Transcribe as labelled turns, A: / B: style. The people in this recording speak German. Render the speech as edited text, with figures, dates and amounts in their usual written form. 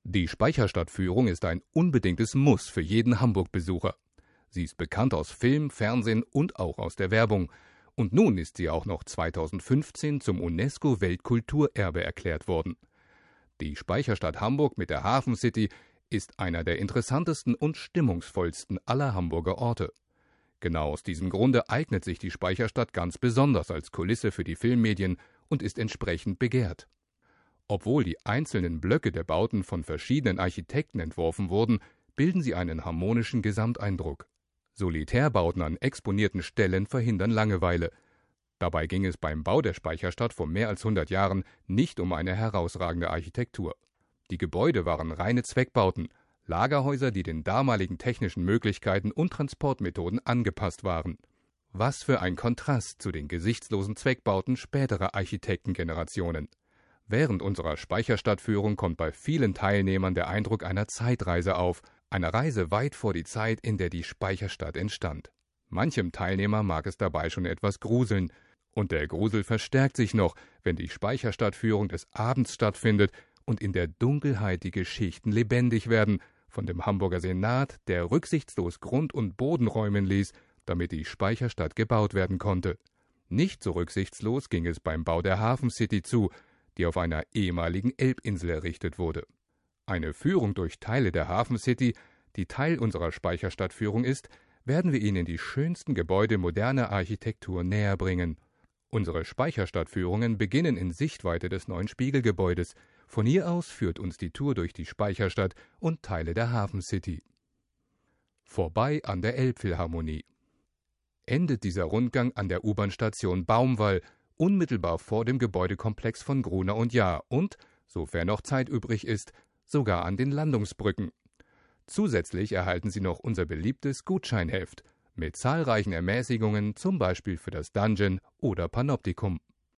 A: Die Speicherstadtführung ist ein unbedingtes Muss für jeden Hamburg-Besucher. Sie ist bekannt aus Film, Fernsehen und auch aus der Werbung. Und nun ist sie auch noch 2015 zum UNESCO-Weltkulturerbe erklärt worden. Die Speicherstadt Hamburg mit der Hafen City ist einer der interessantesten und stimmungsvollsten aller Hamburger Orte. Genau aus diesem Grunde eignet sich die Speicherstadt ganz besonders als Kulisse für die Filmmedien und ist entsprechend begehrt. Obwohl die einzelnen Blöcke der Bauten von verschiedenen Architekten entworfen wurden, bilden sie einen harmonischen Gesamteindruck. Solitärbauten an exponierten Stellen verhindern Langeweile. Dabei ging es beim Bau der Speicherstadt vor mehr als 100 Jahren nicht um eine herausragende Architektur. Die Gebäude waren reine Zweckbauten, Lagerhäuser, die den damaligen technischen Möglichkeiten und Transportmethoden angepasst waren. Was für ein Kontrast zu den gesichtslosen Zweckbauten späterer Architektengenerationen. Während unserer Speicherstadtführung kommt bei vielen Teilnehmern der Eindruck einer Zeitreise auf, einer Reise weit vor die Zeit, in der die Speicherstadt entstand. Manchem Teilnehmer mag es dabei schon etwas gruseln, und der Grusel verstärkt sich noch, wenn die Speicherstadtführung des Abends stattfindet und in der Dunkelheit die Geschichten lebendig werden, von dem Hamburger Senat, der rücksichtslos Grund und Boden räumen ließ, damit die Speicherstadt gebaut werden konnte. Nicht so rücksichtslos ging es beim Bau der Hafen City zu, die auf einer ehemaligen Elbinsel errichtet wurde. Eine Führung durch Teile der Hafen City, die Teil unserer Speicherstadtführung ist, werden wir Ihnen die schönsten Gebäude moderner Architektur näher bringen. Unsere Speicherstadtführungen beginnen in Sichtweite des neuen Spiegelgebäudes. Von hier aus führt uns die Tour durch die Speicherstadt und Teile der Hafen City. Vorbei an der Elbphilharmonie. Endet dieser Rundgang an der U-Bahn-Station Baumwall, unmittelbar vor dem Gebäudekomplex von Gruner & Jahr und, sofern noch Zeit übrig ist, sogar an den Landungsbrücken. Zusätzlich erhalten Sie noch unser beliebtes Gutscheinheft mit zahlreichen Ermäßigungen, zum Beispiel für das Dungeon oder Panoptikum.